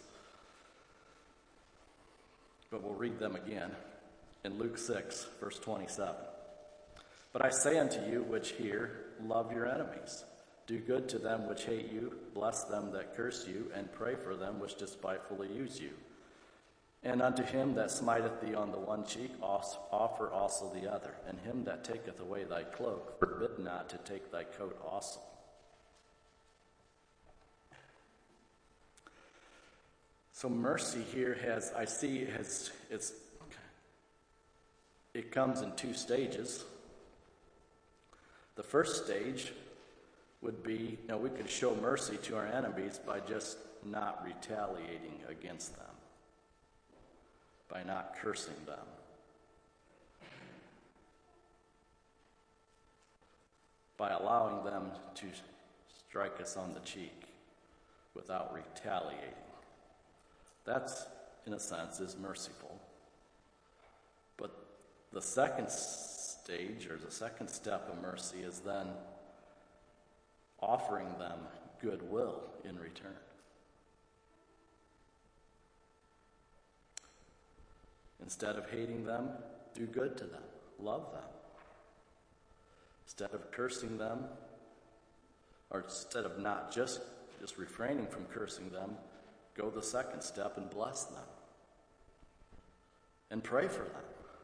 but we'll read them again in Luke six, verse twenty-seven. But I say unto you which hear, love your enemies. Do good to them which hate you, bless them that curse you, and pray for them which despitefully use you. And unto him that smiteth thee on the one cheek, offer also the other. And him that taketh away thy cloak, forbid not to take thy coat also. So mercy here has, I see, has it's it comes in two stages. The first stage would be, you know, we could show mercy to our enemies by just not retaliating against them, by not cursing them. By allowing them to strike us on the cheek without retaliating. That's, in a sense, is merciful. But the second stage, or the second step of mercy, is then offering them goodwill in return. Instead of hating them, do good to them, love them. Instead of cursing them, or instead of not just, just refraining from cursing them, go the second step and bless them. And pray for them.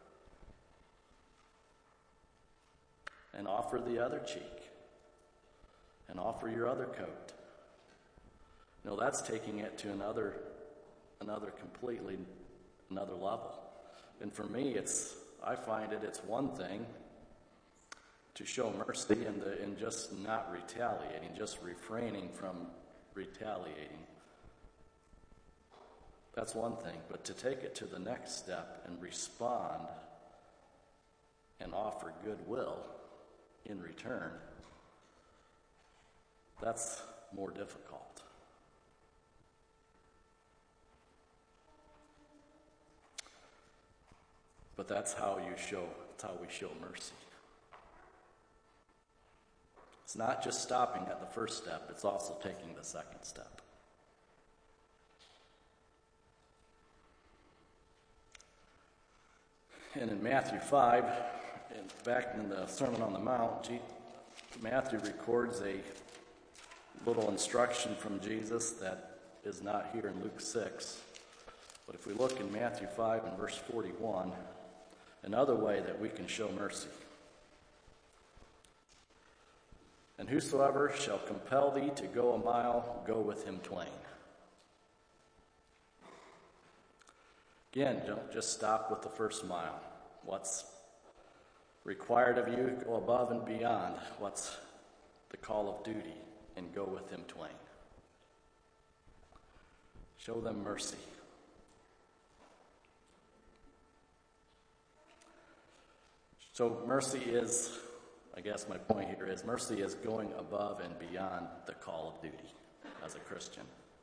And offer the other cheek. And offer your other coat. You know, that's taking it to another, another completely, another level. And for me, it's, I find it, it's one thing to show mercy and, the, and just not retaliating, just refraining from retaliating. That's one thing. But to take it to the next step and respond and offer goodwill in return, that's more difficult. But that's how you show, that's how we show mercy. It's not just stopping at the first step, it's also taking the second step. And in Matthew five, and back in the Sermon on the Mount, Matthew records a little instruction from Jesus that is not here in Luke six. But if we look in Matthew five and verse forty-one, another way that we can show mercy. And whosoever shall compel thee to go a mile, go with him twain. Again, don't just stop with the first mile. What's required of you, go above and beyond. What's the call of duty, and go with him twain. Show them mercy. So mercy is, I guess my point here is, mercy is going above and beyond the call of duty as a Christian.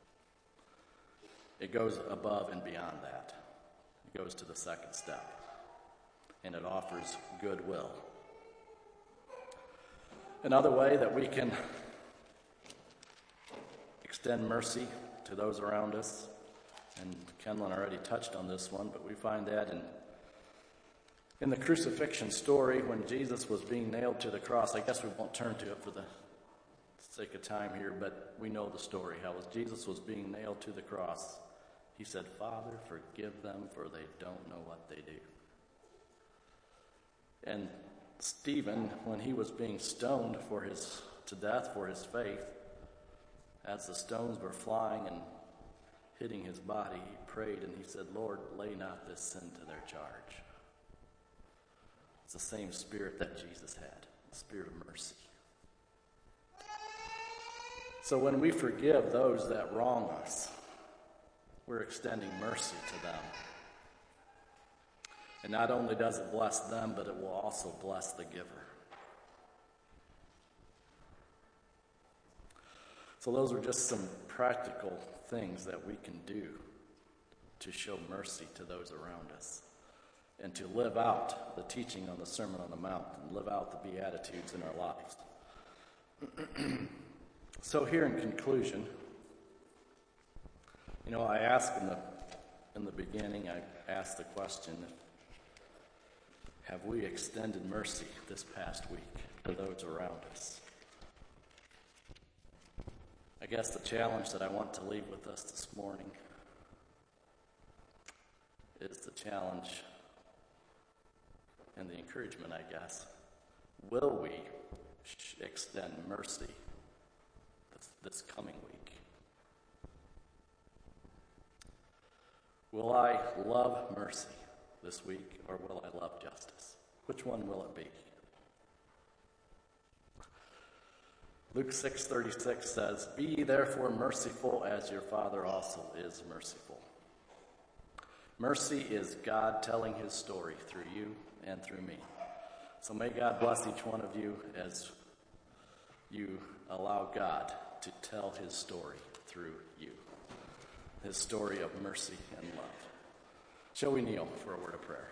It goes above and beyond that. It goes to the second step. And it offers goodwill. Another way that we can extend mercy to those around us, and Kenlon already touched on this one, but we find that in In the crucifixion story, when Jesus was being nailed to the cross, I guess we won't turn to it for the sake of time here, but we know the story. How as Jesus was being nailed to the cross, he said, "Father, forgive them, for they don't know what they do." And Stephen, when he was being stoned for his to death for his faith, as the stones were flying and hitting his body, he prayed and he said, "Lord, lay not this sin to their charge." It's the same spirit that Jesus had, the spirit of mercy. So when we forgive those that wrong us, we're extending mercy to them. And not only does it bless them, but it will also bless the giver. So those are just some practical things that we can do to show mercy to those around us, and to live out the teaching on the Sermon on the Mount, and live out the Beatitudes in our lives. So here in conclusion, you know, I asked in the in the beginning, I asked the question, have we extended mercy this past week to those around us? I guess the challenge that I want to leave with us this morning is the challenge and the encouragement, I guess. Will we extend mercy this, this coming week? Will I love mercy this week, or will I love justice? Which one will it be? Luke six thirty-six says, "Be ye therefore merciful as your Father also is merciful." Mercy is God telling his story through you and through me. So may God bless each one of you as you allow God to tell his story through you. His story of mercy and love. Shall we kneel for a word of prayer?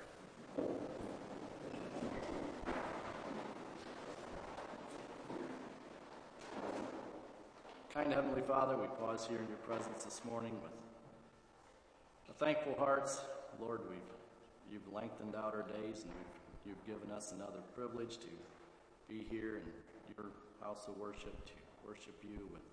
Kind Heavenly Father, we pause here in your presence this morning with a thankful hearts. Lord, we've you've lengthened out our days, and we've, you've given us another privilege to be here in your house of worship, to worship you with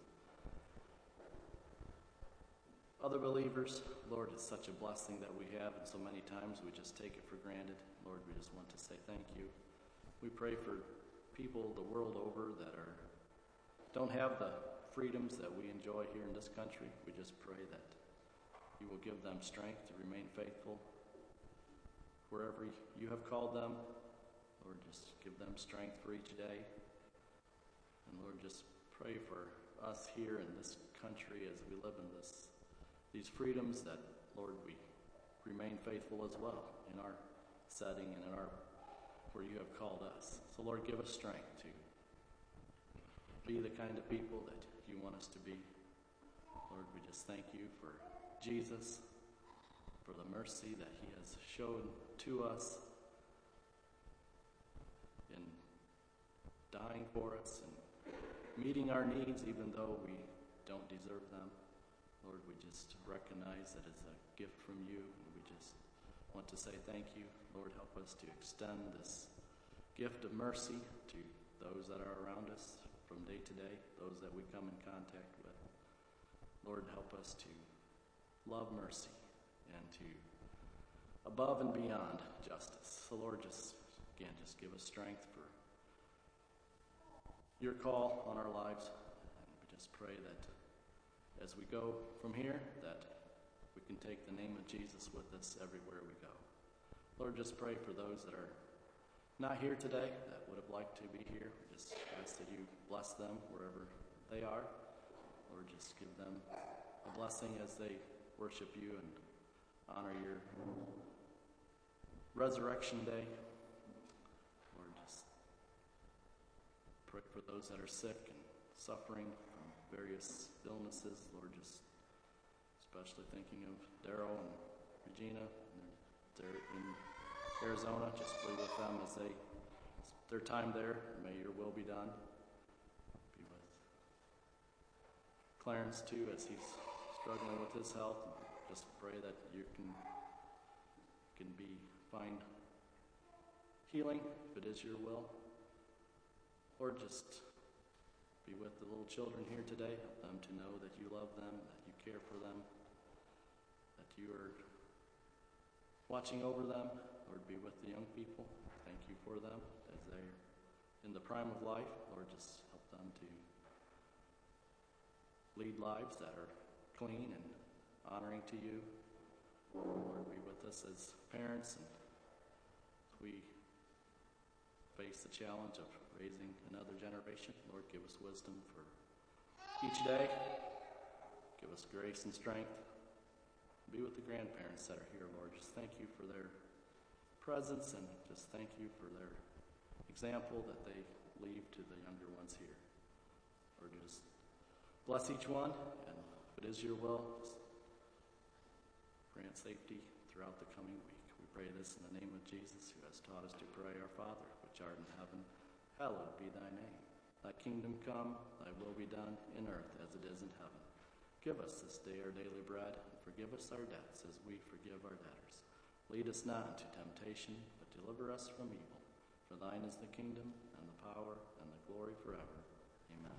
other believers. Lord, it's such a blessing that we have, and so many times we just take it for granted. Lord, we just want to say thank you. We pray for people the world over that are don't have the freedoms that we enjoy here in this country. We just pray that you will give them strength to remain faithful wherever you have called them. Lord, just give them strength for each day. And Lord, just pray for us here in this country as we live in this these freedoms, that, Lord, we remain faithful as well in our setting and in our where you have called us. So, Lord, give us strength to be the kind of people that you want us to be. Lord, we just thank you for Jesus, for the mercy that he has shown to us in dying for us and meeting our needs even though we don't deserve them. Lord, we just recognize that it's a gift from you, and we just want to say thank you. Lord, help us to extend this gift of mercy to those that are around us from day to day, those that we come in contact with. Lord, help us to love mercy and to above and beyond justice. So Lord, just again, just give us strength for your call on our lives. And we just pray that as we go from here, that we can take the name of Jesus with us everywhere we go. Lord, just pray for those that are not here today, that would have liked to be here. We just ask that you bless them wherever they are. Lord, just give them a blessing as they worship you and honor your resurrection day. Lord, just pray for those that are sick and suffering from various illnesses. Lord, just especially thinking of Daryl and Regina. They're in Arizona. Just be with them as they their time there. May your will be done. Be with Clarence too as he's struggling with his health. Just pray that you can can be find healing if it is your will. Lord, just be with the little children here today. Help them to know that you love them, that you care for them, that you are watching over them. Lord, be with the young people. Thank you for them as they're in the prime of life. Lord, just help them to lead lives that are clean and honoring to you. Lord, be with us as parents and as we face the challenge of raising another generation. Lord, give us wisdom for each day. Give us grace and strength. Be with the grandparents that are here, Lord. Just thank you for their presence, and just thank you for their example that they leave to the younger ones here. Lord, just bless each one, and if it is your will, grant safety throughout the coming week. We pray this in the name of Jesus, who has taught us to pray, Our Father, which art in heaven, hallowed be thy name. Thy kingdom come, thy will be done, in earth as it is in heaven. Give us this day our daily bread, and forgive us our debts as we forgive our debtors. Lead us not into temptation, but deliver us from evil. For thine is the kingdom, and the power, and the glory forever. Amen.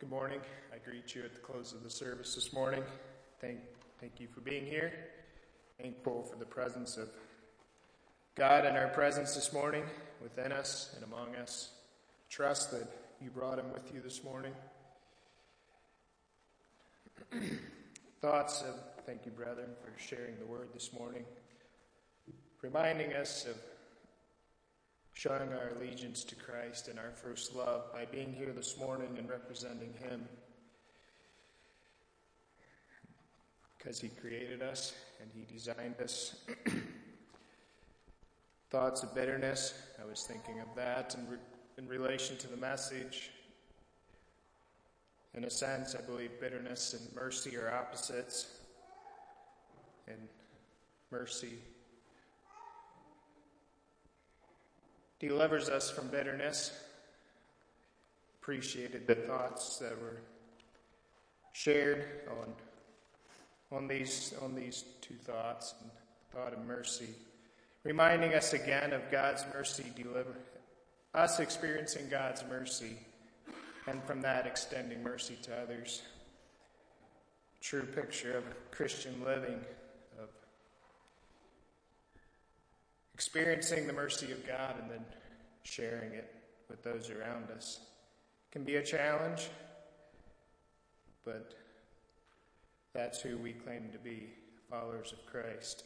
Good morning. I greet you at the close of the service this morning. Thank, thank you for being here. Thankful for the presence of God and our presence this morning within us and among us. Trust that you brought him with you this morning. Thoughts of, thank you, brethren, for sharing the word this morning. Reminding us of showing our allegiance to Christ and our first love by being here this morning and representing him. Because he created us and he designed us. Thoughts of bitterness, I was thinking of that in, re- in relation to the message. In a sense, I believe bitterness and mercy are opposites. And mercy delivers us from bitterness. Appreciated the thoughts that were shared on, on, these, on these two thoughts, and the thought of mercy. Reminding us again of God's mercy, deliver us experiencing God's mercy, and from that extending mercy to others. True picture of Christian living, of experiencing the mercy of God and then sharing it with those around us. It can be a challenge, but that's who we claim to be, followers of Christ.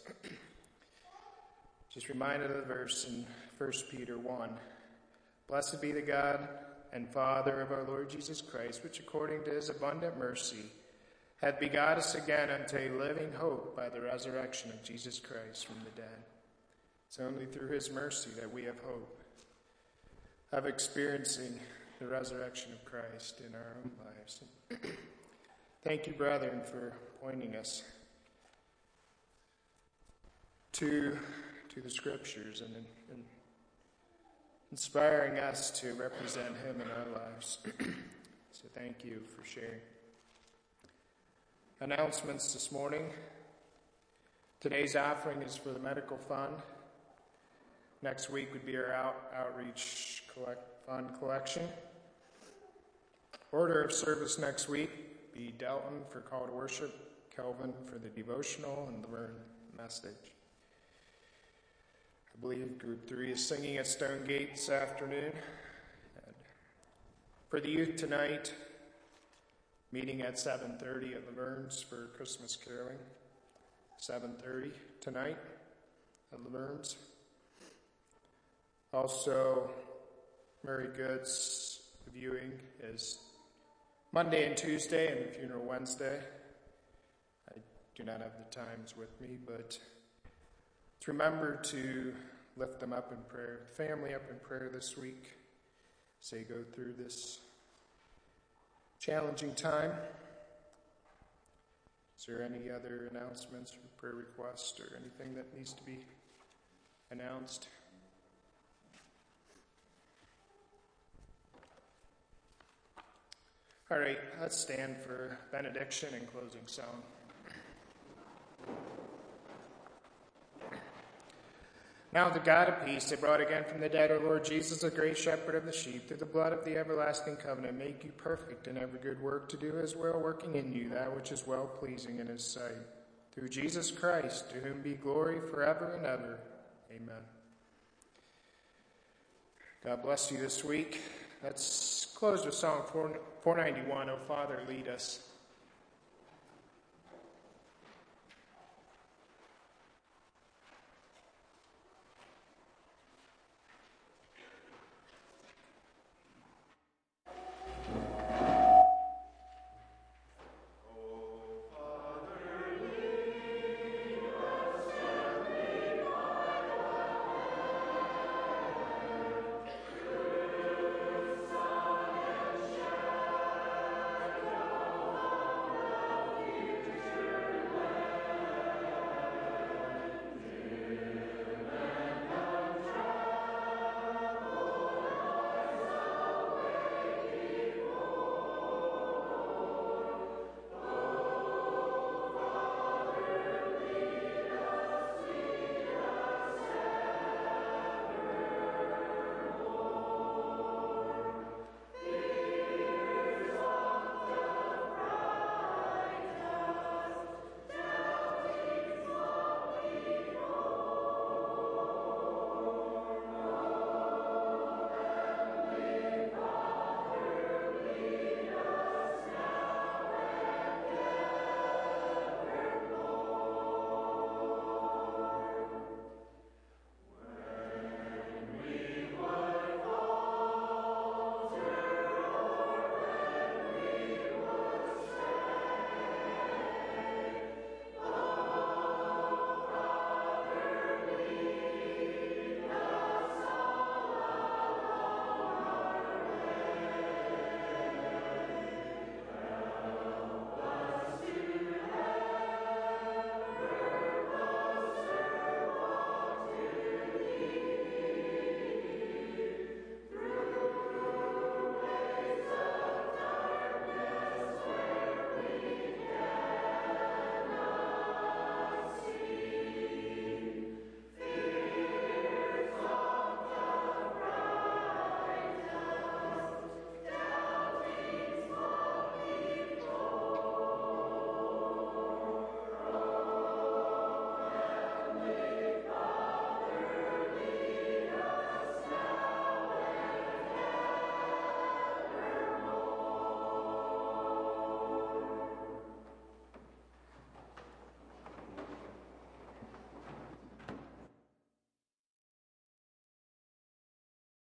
Just reminded of the verse in First Peter one. Blessed be the God and Father of our Lord Jesus Christ, which according to his abundant mercy hath begot us again unto a living hope by the resurrection of Jesus Christ from the dead. It's only through his mercy that we have hope of experiencing the resurrection of Christ in our own lives. Thank you, brethren, for pointing us to, to the Scriptures and, and inspiring us to represent him in our lives. So thank you for sharing. Announcements this morning. Today's offering is for the medical fund. Next week would be our out, outreach collect, fund collection. Order of service next week be Delton for call to worship, Kelvin for the devotional, and Laverne message. I believe group three is singing at Stonegate this afternoon. And for the youth tonight, meeting at seven thirty at Laverne's for Christmas caroling. seven thirty tonight at Laverne's. Also, Murray Goods viewing is Monday and Tuesday, and funeral Wednesday. I do not have the times with me, but let's remember to lift them up in prayer, family up in prayer this week as they go through this challenging time. Is there any other announcements or prayer requests or anything that needs to be announced? All right, let's stand for benediction and closing song. Now the God of peace, that brought again from the dead our Lord Jesus, the great shepherd of the sheep, through the blood of the everlasting covenant, make you perfect in every good work to do his will, working in you that which is well-pleasing in his sight. Through Jesus Christ, to whom be glory forever and ever. Amen. God bless you this week. Let's close with Psalm four ninety-one, O Father, lead us.